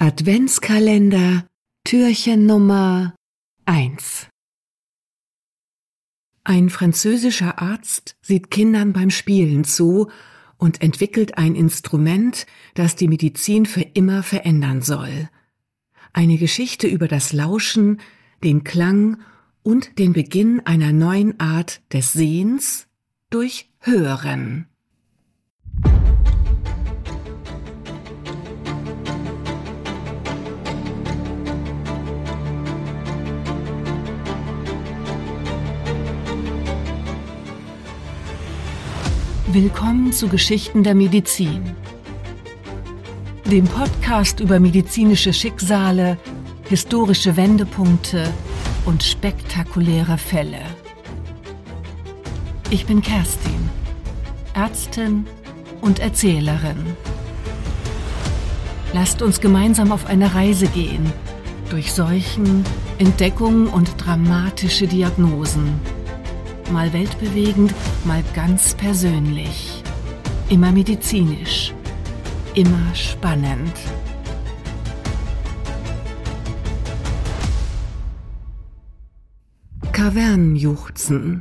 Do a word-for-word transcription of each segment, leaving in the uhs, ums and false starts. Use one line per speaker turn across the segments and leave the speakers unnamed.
Adventskalender, Türchen Nummer eins. Ein französischer Arzt sieht Kindern beim Spielen zu und entwickelt ein Instrument, das die Medizin für immer verändern soll. Eine Geschichte über das Lauschen, den Klang und den Beginn einer neuen Art des Sehens durch Hören. Willkommen zu Geschichten der Medizin, dem Podcast über medizinische Schicksale, historische Wendepunkte und spektakuläre Fälle. Ich bin Kerstin, Ärztin und Erzählerin. Lasst uns gemeinsam auf eine Reise gehen, durch Seuchen, Entdeckungen und dramatische Diagnosen. Mal weltbewegend, mal ganz persönlich. Immer medizinisch, immer spannend. Kavernenjuchzen.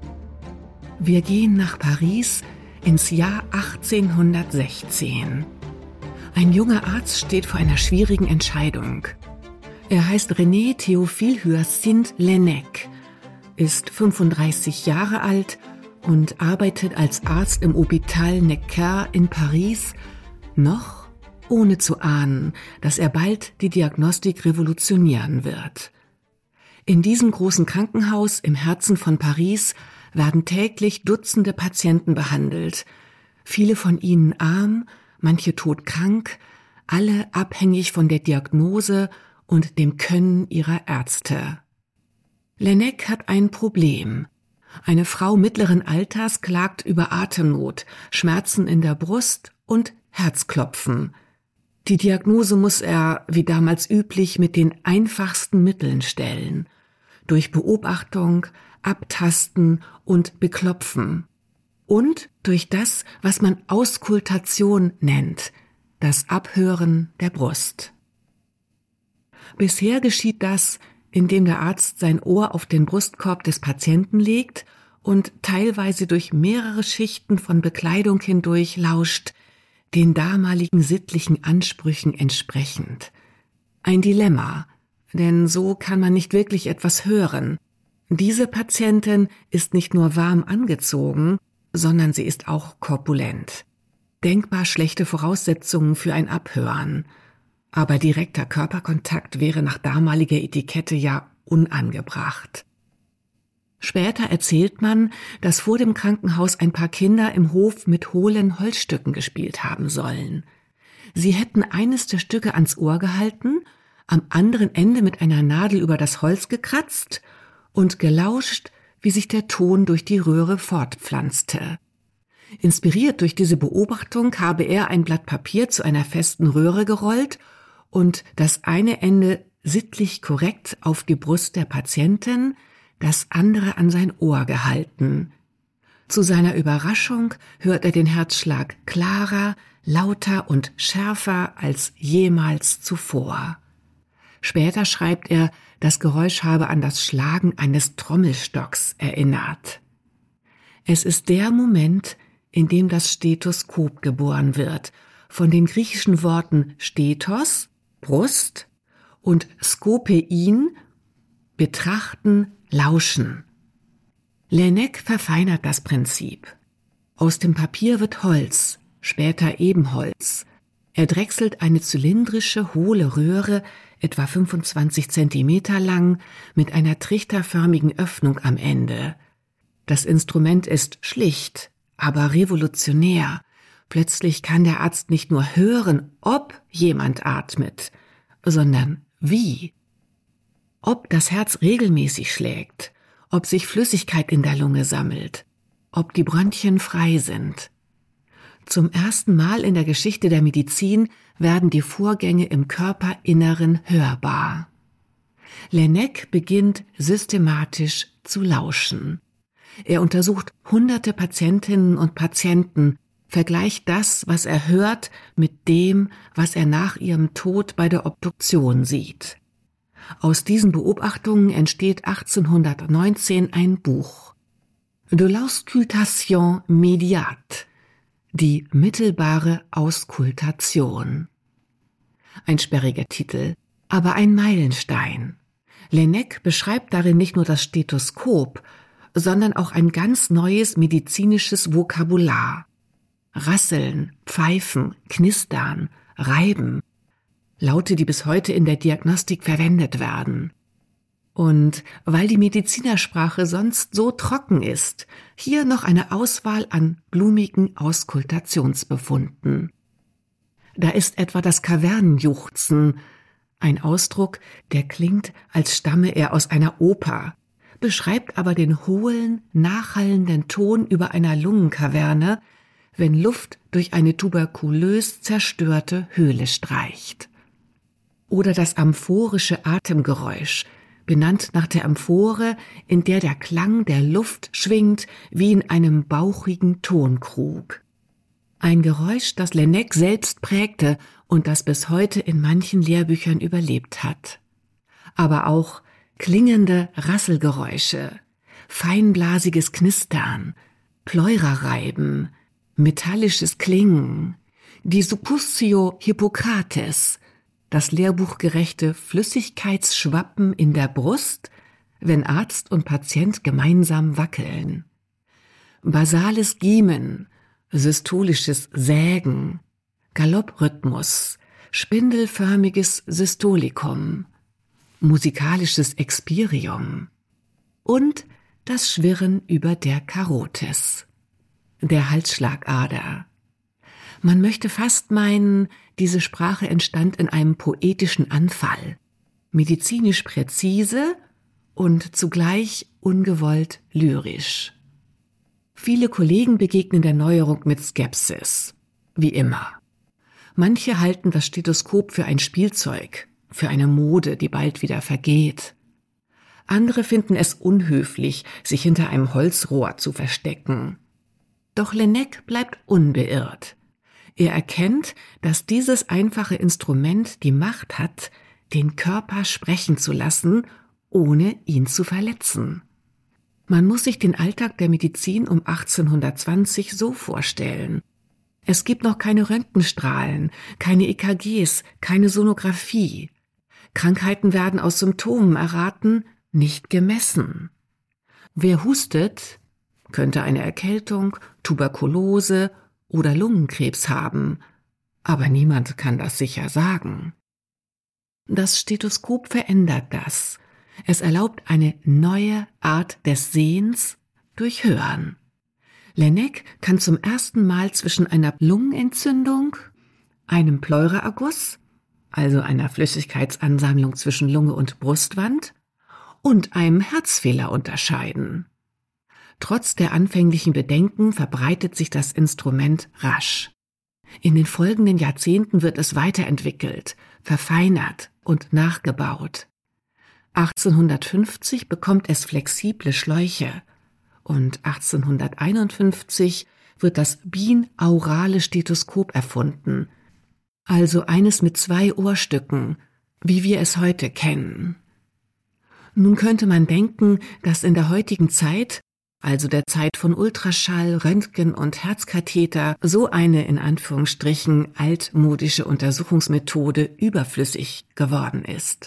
Wir gehen nach Paris ins Jahr achtzehnhundertsechzehn. Ein junger Arzt steht vor einer schwierigen Entscheidung. Er heißt René Théophile Hyacinthe Laennec, ist fünfunddreißig Jahre alt und arbeitet als Arzt im Hôpital Necker in Paris, noch ohne zu ahnen, dass er bald die Diagnostik revolutionieren wird. In diesem großen Krankenhaus im Herzen von Paris werden täglich Dutzende Patienten behandelt, viele von ihnen arm, manche todkrank, alle abhängig von der Diagnose und dem Können ihrer Ärzte. Laennec hat ein Problem. Eine Frau mittleren Alters klagt über Atemnot, Schmerzen in der Brust und Herzklopfen. Die Diagnose muss er, wie damals üblich, mit den einfachsten Mitteln stellen. Durch Beobachtung, Abtasten und Beklopfen. Und durch das, was man Auskultation nennt, das Abhören der Brust. Bisher geschieht das, indem der Arzt sein Ohr auf den Brustkorb des Patienten legt und teilweise durch mehrere Schichten von Bekleidung hindurch lauscht, den damaligen sittlichen Ansprüchen entsprechend. Ein Dilemma, denn so kann man nicht wirklich etwas hören. Diese Patientin ist nicht nur warm angezogen, sondern sie ist auch korpulent. Denkbar schlechte Voraussetzungen für ein Abhören. Aber direkter Körperkontakt wäre nach damaliger Etikette ja unangebracht. Später erzählt man, dass vor dem Krankenhaus ein paar Kinder im Hof mit hohlen Holzstücken gespielt haben sollen. Sie hätten eines der Stücke ans Ohr gehalten, am anderen Ende mit einer Nadel über das Holz gekratzt und gelauscht, wie sich der Ton durch die Röhre fortpflanzte. Inspiriert durch diese Beobachtung habe er ein Blatt Papier zu einer festen Röhre gerollt und das eine Ende sittlich korrekt auf die Brust der Patientin, das andere an sein Ohr gehalten. Zu seiner Überraschung hört er den Herzschlag klarer, lauter und schärfer als jemals zuvor. Später schreibt er, das Geräusch habe an das Schlagen eines Trommelstocks erinnert. Es ist der Moment, in dem das Stethoskop geboren wird, von den griechischen Worten Stethos, Brust, und Skopein, betrachten, lauschen. Laennec verfeinert das Prinzip. Aus dem Papier wird Holz, später Ebenholz. Er drechselt eine zylindrische, hohle Röhre, etwa fünfundzwanzig Zentimeter lang, mit einer trichterförmigen Öffnung am Ende. Das Instrument ist schlicht, aber revolutionär. Plötzlich kann der Arzt nicht nur hören, ob jemand atmet, sondern wie. Ob das Herz regelmäßig schlägt, ob sich Flüssigkeit in der Lunge sammelt, ob die Bronchien frei sind. Zum ersten Mal in der Geschichte der Medizin werden die Vorgänge im Körperinneren hörbar. Laennec beginnt systematisch zu lauschen. Er untersucht hunderte Patientinnen und Patienten, vergleicht das, was er hört, mit dem, was er nach ihrem Tod bei der Obduktion sieht. Aus diesen Beobachtungen entsteht achtzehnhundertneunzehn ein Buch. De l'auscultation médiate, die mittelbare Auskultation. Ein sperriger Titel, aber ein Meilenstein. Laennec beschreibt darin nicht nur das Stethoskop, sondern auch ein ganz neues medizinisches Vokabular. Rasseln, pfeifen, knistern, reiben. Laute, die bis heute in der Diagnostik verwendet werden. Und weil die Medizinersprache sonst so trocken ist, hier noch eine Auswahl an blumigen Auskultationsbefunden. Da ist etwa das Kavernenjuchzen, ein Ausdruck, der klingt, als stamme er aus einer Oper, beschreibt aber den hohlen, nachhallenden Ton über einer Lungenkaverne, wenn Luft durch eine tuberkulös zerstörte Höhle streicht. Oder das amphorische Atemgeräusch, benannt nach der Amphore, in der der Klang der Luft schwingt wie in einem bauchigen Tonkrug. Ein Geräusch, das Laennec selbst prägte und das bis heute in manchen Lehrbüchern überlebt hat. Aber auch klingende Rasselgeräusche, feinblasiges Knistern, Pleurareiben, metallisches Klingen, die Succusio Hippokrates, das lehrbuchgerechte Flüssigkeitsschwappen in der Brust, wenn Arzt und Patient gemeinsam wackeln. Basales Giemen, systolisches Sägen, Galopprhythmus, spindelförmiges Systolikum, musikalisches Expirium und das Schwirren über der Karotis, der Halsschlagader. Man möchte fast meinen, diese Sprache entstand in einem poetischen Anfall, medizinisch präzise und zugleich ungewollt lyrisch. Viele Kollegen begegnen der Neuerung mit Skepsis, wie immer. Manche halten das Stethoskop für ein Spielzeug, für eine Mode, die bald wieder vergeht. Andere finden es unhöflich, sich hinter einem Holzrohr zu verstecken. Doch Laennec bleibt unbeirrt. Er erkennt, dass dieses einfache Instrument die Macht hat, den Körper sprechen zu lassen, ohne ihn zu verletzen. Man muss sich den Alltag der Medizin um achtzehnhundertzwanzig so vorstellen. Es gibt noch keine Röntgenstrahlen, keine E K Gs, keine Sonographie. Krankheiten werden aus Symptomen erraten, nicht gemessen. Wer hustet, könnte eine Erkältung, Tuberkulose oder Lungenkrebs haben, aber niemand kann das sicher sagen. Das Stethoskop verändert das. Es erlaubt eine neue Art des Sehens durch Hören. Laennec kann zum ersten Mal zwischen einer Lungenentzündung, einem Pleuraerguss, also einer Flüssigkeitsansammlung zwischen Lunge und Brustwand, und einem Herzfehler unterscheiden. Trotz der anfänglichen Bedenken verbreitet sich das Instrument rasch. In den folgenden Jahrzehnten wird es weiterentwickelt, verfeinert und nachgebaut. achtzehnhundertfünfzig bekommt es flexible Schläuche und achtzehnhunderteinundfünfzig wird das binaurale Stethoskop erfunden, also eines mit zwei Ohrstücken, wie wir es heute kennen. Nun könnte man denken, dass in der heutigen Zeit, also der Zeit von Ultraschall, Röntgen und Herzkatheter, so eine in Anführungsstrichen altmodische Untersuchungsmethode überflüssig geworden ist.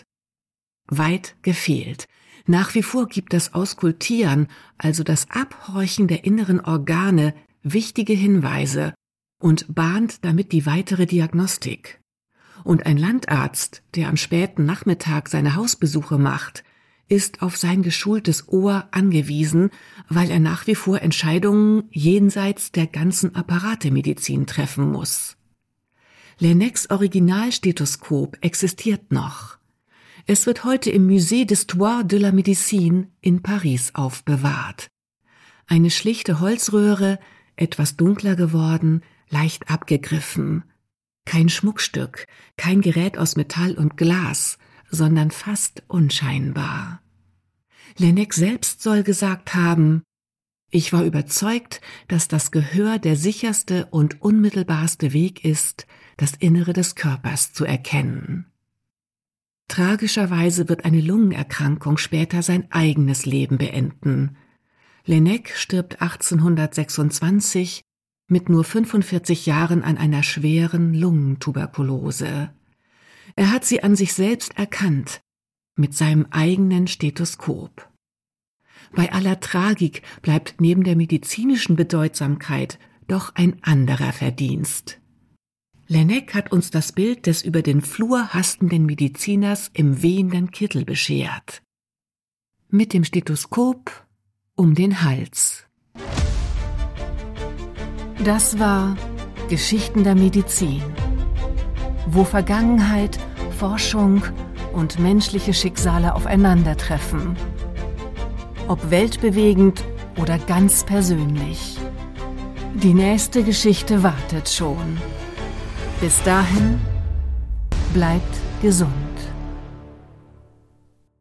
Weit gefehlt. Nach wie vor gibt das Auskultieren, also das Abhorchen der inneren Organe, wichtige Hinweise und bahnt damit die weitere Diagnostik. Und ein Landarzt, der am späten Nachmittag seine Hausbesuche macht, ist auf sein geschultes Ohr angewiesen, weil er nach wie vor Entscheidungen jenseits der ganzen Apparatemedizin treffen muss. Laennecs Originalstethoskop existiert noch. Es wird heute im Musée d'Histoire de la Médecine in Paris aufbewahrt. Eine schlichte Holzröhre, etwas dunkler geworden, leicht abgegriffen. Kein Schmuckstück, kein Gerät aus Metall und Glas, sondern fast unscheinbar. Laennec selbst soll gesagt haben: Ich war überzeugt, dass das Gehör der sicherste und unmittelbarste Weg ist, das Innere des Körpers zu erkennen. Tragischerweise wird eine Lungenerkrankung später sein eigenes Leben beenden. Laennec stirbt achtzehnhundertsechsundzwanzig mit nur fünfundvierzig Jahren an einer schweren Lungentuberkulose. Er hat sie an sich selbst erkannt, mit seinem eigenen Stethoskop. Bei aller Tragik bleibt neben der medizinischen Bedeutsamkeit doch ein anderer Verdienst. Laennec hat uns das Bild des über den Flur hastenden Mediziners im wehenden Kittel beschert. Mit dem Stethoskop um den Hals. Das war Geschichten der Medizin, wo Vergangenheit, Forschung und menschliche Schicksale aufeinandertreffen. Ob weltbewegend oder ganz persönlich. Die nächste Geschichte wartet schon. Bis dahin, bleibt gesund.